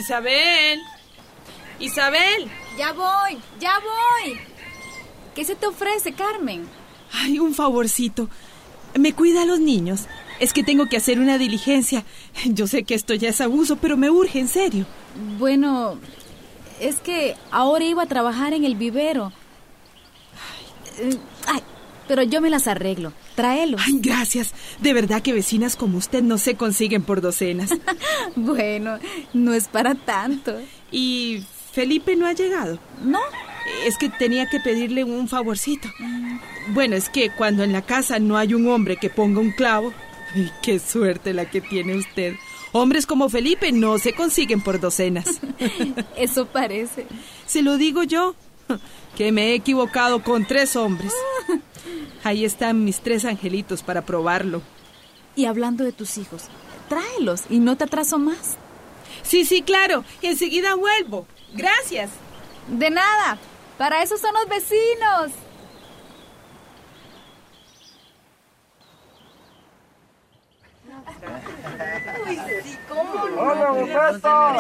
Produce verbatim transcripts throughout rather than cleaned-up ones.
Isabel. Isabel. Ya voy, ya voy. ¿Qué se te ofrece, Carmen? Ay, un favorcito. ¿Me cuida a los niños? Es que tengo que hacer una diligencia. Yo sé que esto ya es abuso, pero me urge, en serio. Bueno, es que ahora iba a trabajar en el vivero. Ay, eh, ay, pero yo me las arreglo. Tráelos. Ay, gracias. De verdad que vecinas como usted no se consiguen por docenas. Bueno, no es para tanto. ¿Y Felipe no ha llegado? ¿No? Es que tenía que pedirle un favorcito. Bueno, es que cuando en la casa no hay un hombre que ponga un clavo... Ay, qué suerte la que tiene usted. Hombres como Felipe no se consiguen por docenas. Eso parece. Se lo digo yo, que me he equivocado con tres hombres. Ahí están mis tres angelitos para probarlo. Y hablando de tus hijos, tráelos y no te atraso más. Sí, sí, claro. Enseguida vuelvo. Gracias. De nada. Para eso son los vecinos. Uy, sí, ¿cómo no? ¡Hola, Humberto!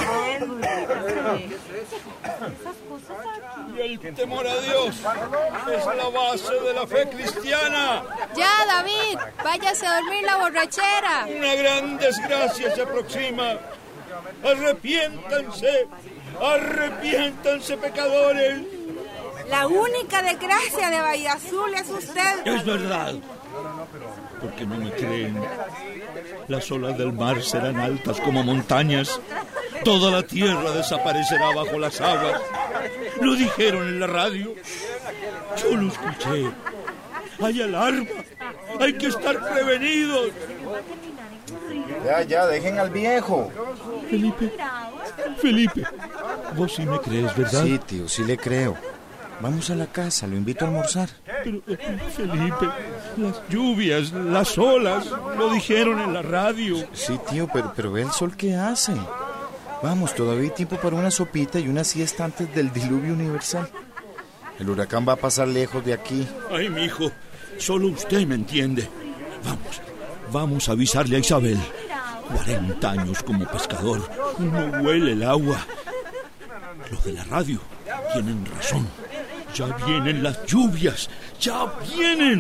Y el temor a Dios es la base de la fe cristiana. Ya, David, váyase a dormir la borrachera. Una gran desgracia se aproxima. Arrepiéntanse, arrepiéntanse, pecadores. La única desgracia de Bahía Azul es usted. Es verdad. ¿Por qué no me creen? Las olas del mar serán altas como montañas. Toda la tierra desaparecerá bajo las aguas. Lo dijeron en la radio. Yo lo escuché. Hay alarma. Hay que estar prevenidos. Ya, ya, dejen al viejo. Felipe, Felipe, vos sí me crees, ¿verdad? Sí, tío, sí le creo. Vamos a la casa, lo invito a almorzar. Pero, Felipe, las lluvias, las olas, lo dijeron en la radio. Sí, tío, pero, pero ve el sol que hace. Vamos, todavía hay tiempo para una sopita y una siesta antes del diluvio universal. El huracán va a pasar lejos de aquí. Ay, mijo, solo usted me entiende. Vamos, vamos a avisarle a Isabel. Cuarenta años como pescador, no huele el agua. Los de la radio tienen razón. Ya vienen las lluvias, ya vienen.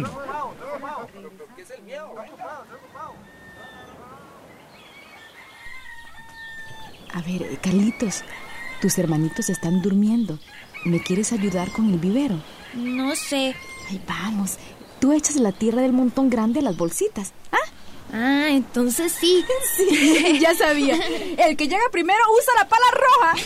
A ver, Carlitos, tus hermanitos están durmiendo. ¿Me quieres ayudar con el vivero? No sé. Ay, vamos. Tú echas la tierra del montón grande a las bolsitas. ¿Ah? Ah, entonces sí. Sí, ya sabía. El que llega primero usa la pala roja.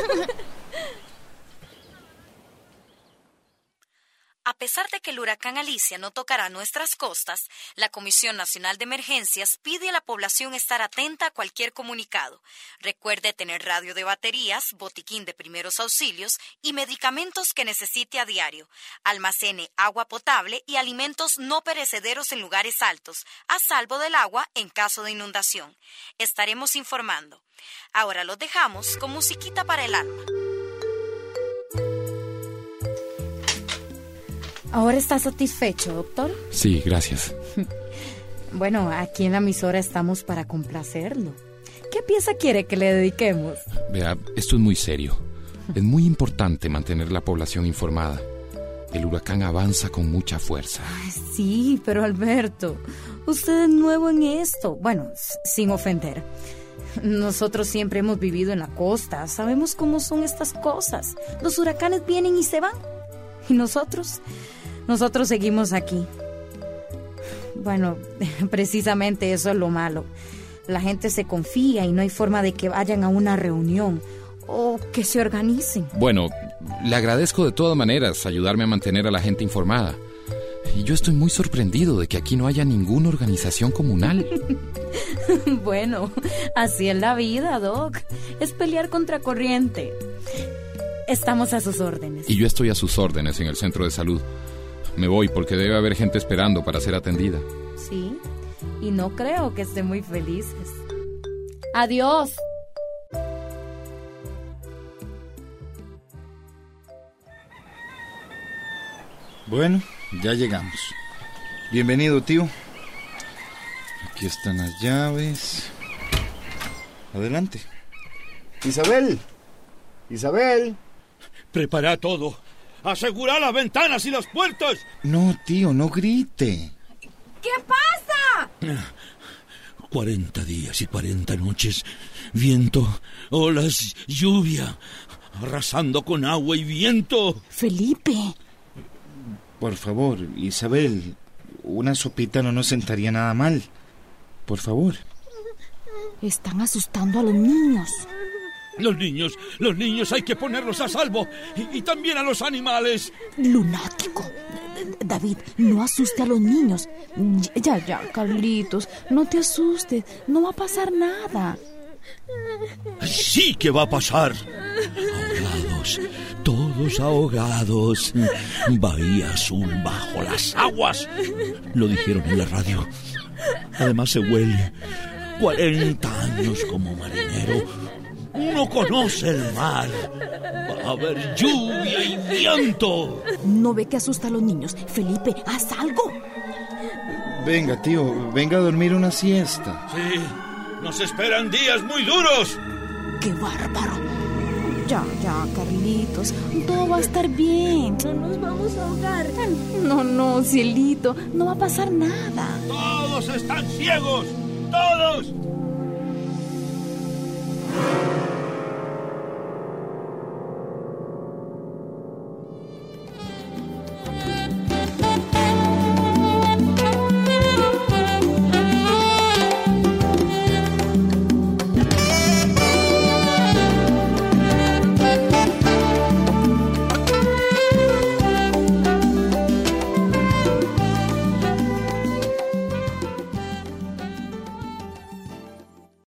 A pesar de que el huracán Alicia no tocará nuestras costas, la Comisión Nacional de Emergencias pide a la población estar atenta a cualquier comunicado. Recuerde tener radio de baterías, botiquín de primeros auxilios y medicamentos que necesite a diario. Almacene agua potable y alimentos no perecederos en lugares altos, a salvo del agua en caso de inundación. Estaremos informando. Ahora los dejamos con musiquita para el alma. ¿Ahora está satisfecho, doctor? Sí, gracias. Bueno, aquí en la emisora estamos para complacerlo. ¿Qué pieza quiere que le dediquemos? Vea, esto es muy serio. Es muy importante mantener la población informada. El huracán avanza con mucha fuerza. Ay, sí, pero Alberto, usted es nuevo en esto. Bueno, sin ofender. Nosotros siempre hemos vivido en la costa. Sabemos cómo son estas cosas. Los huracanes vienen y se van. ¿Y nosotros? Nosotros seguimos aquí. Bueno, precisamente eso es lo malo. La gente se confía y no hay forma de que vayan a una reunión o que se organicen. Bueno, le agradezco de todas maneras ayudarme a mantener a la gente informada. Y yo estoy muy sorprendido de que aquí no haya ninguna organización comunal. Bueno, así es la vida, Doc. Es pelear contra corriente. Estamos a sus órdenes. Y yo estoy a sus órdenes en el centro de salud. Me voy porque debe haber gente esperando para ser atendida. Sí, y no creo que estén muy felices. Adiós. Bueno, ya llegamos. Bienvenido, tío. Aquí están las llaves. Adelante. Isabel. Isabel. Prepara todo. Asegura las ventanas y las puertas. No, tío, no grite. ¿Qué pasa? Cuarenta días y cuarenta noches. Viento, olas, lluvia. Arrasando con agua y viento. Felipe. Por favor, Isabel. Una sopita no nos sentaría nada mal. Por favor. Están asustando a los niños. Los niños, los niños hay que ponerlos a salvo. Y, y también a los animales. Lunático. David, no asuste a los niños. Ya, ya, Carlitos, no te asustes. No va a pasar nada. Sí que va a pasar. Ahogados, todos ahogados. Bahía Azul bajo las aguas. Lo dijeron en la radio. Además se huele. Cuarenta años como marinero. Uno conoce el mar. Va a haber lluvia y viento. ¿No ve que asusta a los niños? Felipe, haz algo. Venga, tío, venga a dormir una siesta. Sí, nos esperan días muy duros. ¡Qué bárbaro! Ya, ya, Carlitos, todo va a estar bien. No nos vamos a ahogar. No, no, cielito, no va a pasar nada. Todos están ciegos. Todos.